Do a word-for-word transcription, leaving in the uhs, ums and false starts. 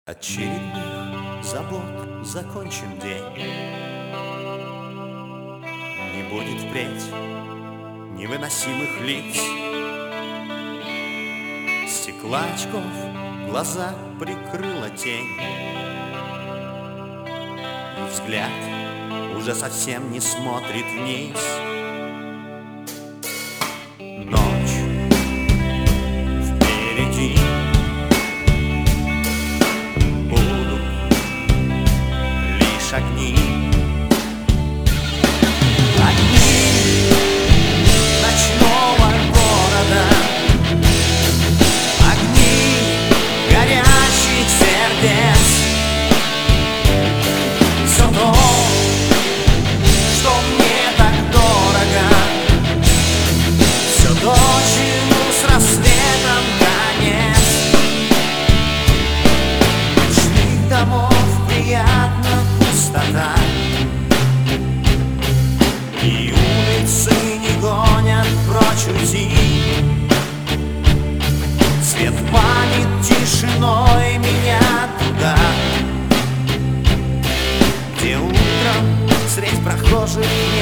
Очередных забот закончен день. Не будет впредь невыносимых лиц, стекла очков глаза прикрыла тень, и взгляд уже совсем не смотрит вниз. Ночь впереди, будут лишь огни. Огни ночного города, огни горящих сердец. Все то, что мне так дорого, все то, чему с рассветом конец. Ночных домов приятна пустота, и улицы не гонят прочь уйти. Свет манит тишиной меня туда, где утром средь прохожих